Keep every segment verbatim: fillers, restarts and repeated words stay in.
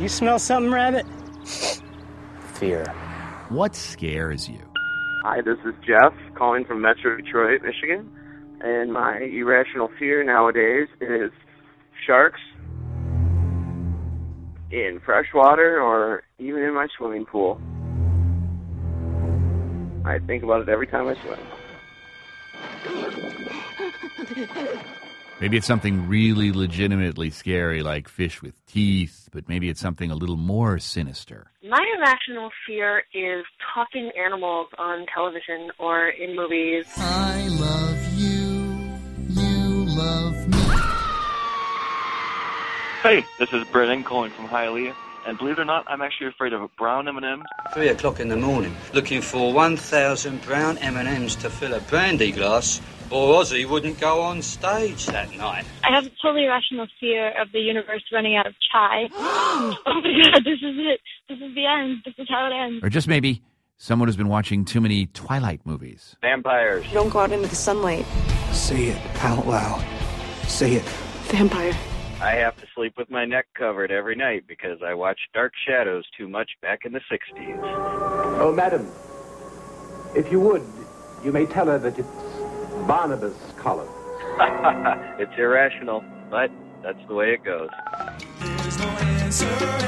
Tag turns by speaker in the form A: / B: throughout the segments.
A: You smell something, Rabbit? Fear.
B: What scares you?
C: Hi, this is Jeff calling from Metro Detroit, Michigan. And my irrational fear nowadays is sharks in fresh water or even in my swimming pool. I think about it every time I swim.
B: Maybe it's something really legitimately scary like fish with teeth, but maybe it's something a little more sinister.
D: My irrational fear is talking animals on television or in movies.
E: I love you, you love me.
F: Hey, this is Brennan calling from Hialeah, and believe it or not, I'm actually afraid of brown M and M's.
G: Three o'clock in the morning, looking for one thousand brown M and M's to fill a brandy glass, or Ozzy wouldn't go on stage that night.
H: I have a totally irrational fear of the universe running out of chai. Oh my God, this is it. This is the end. This is how it ends.
B: Or just maybe someone who's been watching too many Twilight movies.
F: Vampires.
I: Don't go out into the sunlight.
A: Say it out loud. Say it.
I: Vampire.
F: I have to sleep with my neck covered every night because I watched Dark Shadows too much back in the sixties.
J: Oh, madam, if you would, you may tell her that it's Barnabas collar.
F: It's irrational, but that's the way it goes.
E: There's no answer,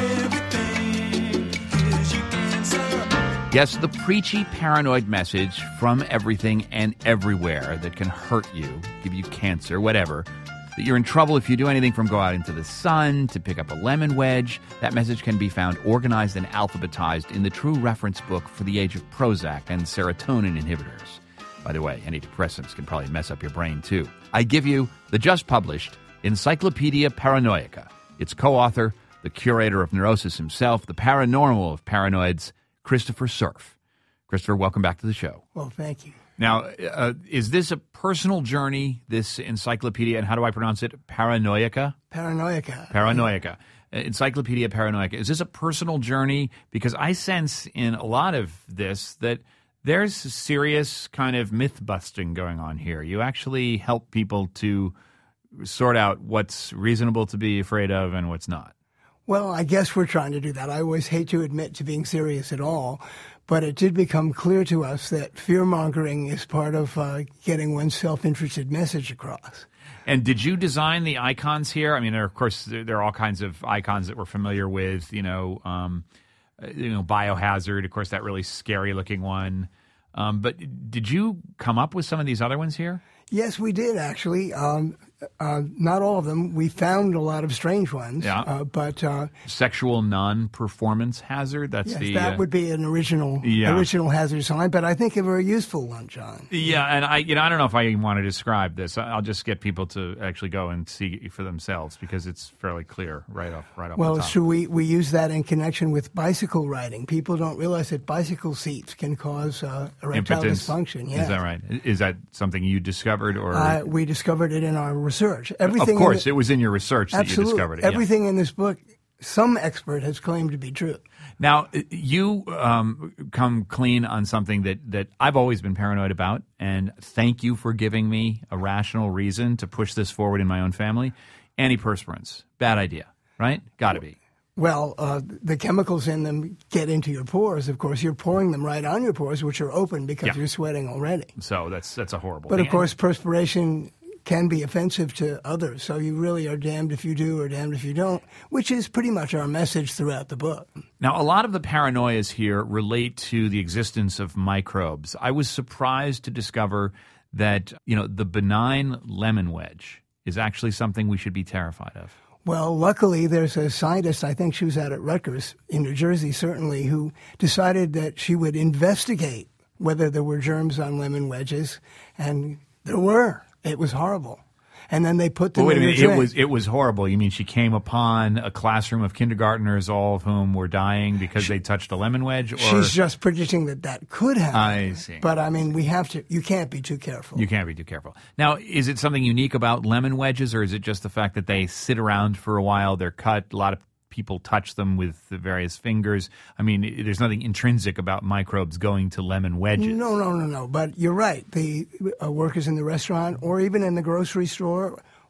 E: everything is you answer.
B: Guess the preachy, paranoid message from everything and everywhere that can hurt you, give you cancer, whatever. That you're in trouble if you do anything from go out into the sun to pick up a lemon wedge. That message can be found organized and alphabetized in the True Reference book for the age of Prozac and serotonin inhibitors. By the way, antidepressants can probably mess up your brain, too. I give you the just-published Encyclopedia Paranoica. Its co-author, the curator of neurosis himself, the paranormal of paranoids, Christopher Surf. Christopher, welcome back to the show.
K: Well, thank you.
B: Now, uh, is this a personal journey, this encyclopedia, and how do I pronounce it? Paranoica?
K: Paranoica.
B: Paranoica. Encyclopedia Paranoica. Is this a personal journey? Because I sense in a lot of this that there's serious kind of myth-busting going on here. You actually help people to sort out what's reasonable to be afraid of and what's not.
K: Well, I guess we're trying to do that. I always hate to admit to being serious at all, but it did become clear to us that fear-mongering is part of uh, getting one's self-interested message across.
B: And did you design the icons here? I mean, there, of course, there are all kinds of icons that we're familiar with, you know, um, you know, Biohazard, of course, that really scary-looking one. Um, but did you come up with some of these other ones here?
K: Yes, we did, actually. Um, uh, not all of them. We found a lot of strange ones.
B: Yeah.
K: Uh, but uh,
B: Sexual non-performance hazard, that's
K: yes,
B: the...
K: that
B: uh,
K: would be an original
B: yeah.
K: original hazard sign, but I think a very useful one, John.
B: Yeah, and I you know, I don't know if I even want to describe this. I'll just get people to actually go and see for themselves because it's fairly clear right off right off
K: Well,
B: the top.
K: so we, we use that in connection with bicycle riding. People don't realize that bicycle seats can cause uh, erectile
B: Impotence.
K: dysfunction. Yeah.
B: Is that right? Is that something you discovered? or
K: Uh, we discovered it in our research. Everything
B: Of course,
K: the,
B: it was in your research that
K: absolutely,
B: you discovered it.
K: Everything
B: yeah.
K: in this book, some expert has claimed to be true.
B: Now, you um, come clean on something that, that I've always been paranoid about, and thank you for giving me a rational reason to push this forward in my own family. Antiperspirants, bad idea, right? Got to be.
K: Well, uh, the chemicals in them get into your pores. Of course, you're pouring them right on your pores, which are open because
B: Yeah.
K: you're sweating already.
B: So that's that's a horrible
K: But
B: thing.
K: of course, perspiration can be offensive to others. So you really are damned if you do or damned if you don't, which is pretty much our message throughout the book.
B: Now, a lot of the paranoias here relate to the existence of microbes. I was surprised to discover that, you know, the benign lemon wedge is actually something we should be terrified of.
K: Well, luckily, there's a scientist, I think she was out at Rutgers in New Jersey, certainly, who decided that she would investigate whether there were germs on lemon wedges, and there were. It was horrible. And then they put them
B: Well, wait
K: in
B: a
K: the
B: minute, it
K: drink.
B: was it was horrible. You mean she came upon a classroom of kindergartners, all of whom were dying because they touched a lemon wedge? Or
K: She's just predicting that that could happen.
B: I see.
K: But, I mean, we have to – you can't be too careful.
B: You can't be too careful. Now, is it something unique about lemon wedges, or is it just the fact that they sit around for a while, they're cut, a lot of people touch them with the various fingers? I mean, there's nothing intrinsic about microbes going to lemon wedges.
K: No, no, no, no. But you're right. The uh, workers in the restaurant or even in the grocery store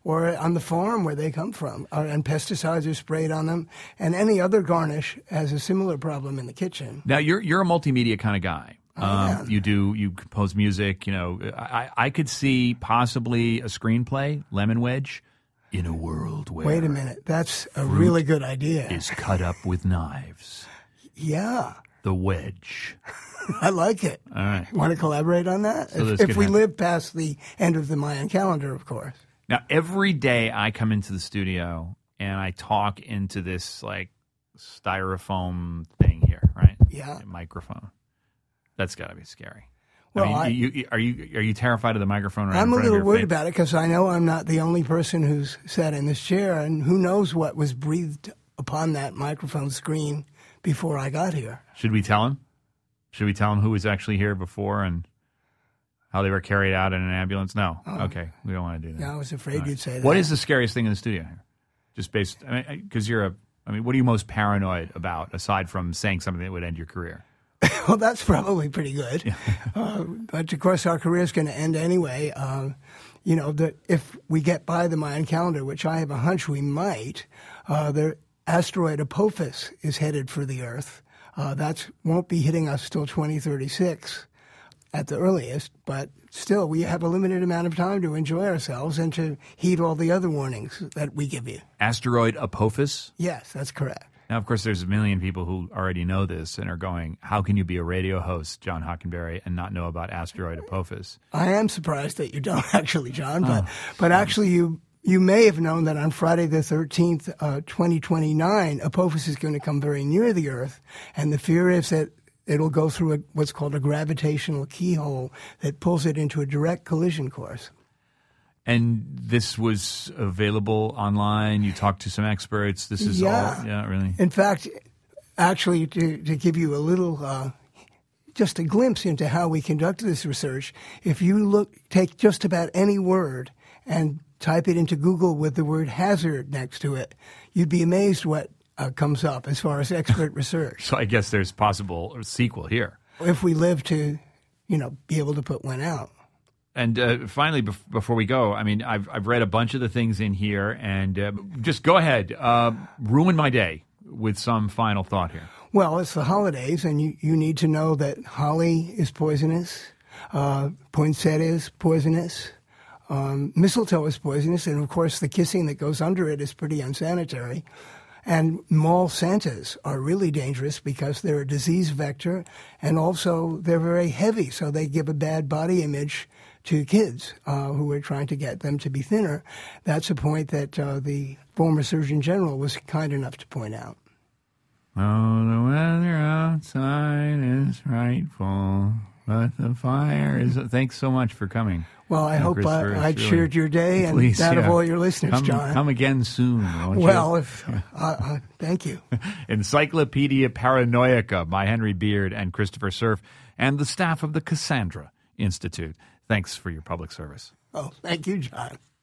K: or on the farm where they come from, uh, and pesticides are sprayed on them, and any other garnish has a similar problem in the kitchen.
B: Now, you're you're a multimedia kind of guy.
K: I am.
B: Um, you do you compose music. You know, I, I could see possibly a screenplay, Lemon Wedge, in a world where
K: Wait a minute, that's a
B: fruit
K: really good idea.
B: is cut up with knives.
K: Yeah,
B: The Wedge.
K: I like it.
B: All right.
K: Want to collaborate on that?
B: So this
K: if if
B: could
K: we
B: happen.
K: live past the end of the Mayan calendar, of course.
B: Now, every day I come into the studio and I talk into this like styrofoam thing here, right?
K: Yeah.
B: A microphone. That's got to be scary.
K: Well,
B: I mean,
K: I-
B: you, you, are you are you terrified of the microphone? Right
K: I'm
B: in
K: a
B: front of
K: little
B: your
K: worried
B: face?
K: about it because I know I'm not the only person who's sat in this chair, and who knows what was breathed upon that microphone screen before I got here.
B: Should we tell him? Should we tell him who was actually here before and how they were carried out in an ambulance? No.
K: Oh.
B: Okay, we don't want to do that.
K: Yeah, I was afraid
B: All
K: you'd say that.
B: What is the scariest thing in the studio here? Just based, I mean, because you're a, I mean, what are you most paranoid about aside from saying something that would end your career?
K: Well, that's probably pretty good. uh, but of course, our career is going to end anyway. Uh, you know, the, if we get by the Mayan calendar, which I have a hunch we might, uh, the asteroid Apophis is headed for the Earth. Uh, that won't be hitting us till twenty thirty-six at the earliest, but still, we have a limited amount of time to enjoy ourselves and to heed all the other warnings that we give you.
B: Asteroid Apophis?
K: Yes, that's correct.
B: Now, of course, there's a million people who already know this and are going, how can you be a radio host, John Hockenberry, and not know about asteroid Apophis?
K: I am surprised that you don't actually, John, but
B: Oh.
K: but actually you you may have known that on Friday the thirteenth, uh, twenty twenty-nine, Apophis is going to come very near the Earth, and the fear is that it'll go through a, what's called a gravitational keyhole that pulls it into a direct collision course.
B: And this was available online. You talked to some experts. This is
K: Yeah.
B: all, yeah, really.
K: In fact, actually, to, to give you a little, uh, just a glimpse into how we conduct this research, if you look, take just about any word and type it into Google with the word hazard next to it, you'd be amazed what uh, comes up as far as expert research.
B: So I guess there's possible sequel here.
K: If we live to, you know, be able to put one out.
B: And uh, finally, bef- before we go, I mean, I've I've read a bunch of the things in here, and uh, just go ahead, uh, ruin my day with some final thought here.
K: Well, it's the holidays, and you, you need to know that holly is poisonous, uh, poinsettia is poisonous, um, mistletoe is poisonous, and of course the kissing that goes under it is pretty unsanitary. And mall Santas are really dangerous because they're a disease vector, and also they're very heavy, so they give a bad body image to kids uh, who are trying to get them to be thinner. That's a point that uh, the former Surgeon General was kind enough to point out.
B: Oh, the weather outside is frightful, but the fire is... Thanks so much for coming.
K: Well, I
B: Oh,
K: hope
B: Christopher,
K: I, I
B: it's really-
K: cheered your day and
B: Please,
K: that of
B: yeah.
K: all your listeners,
B: come,
K: John.
B: Come again soon, won't you?
K: Well, if, uh, uh, thank you.
B: Encyclopedia Paranoica by Henry Beard and Christopher Cerf and the staff of the Cassandra Institute. Thanks for your public service.
K: Oh, thank you, John.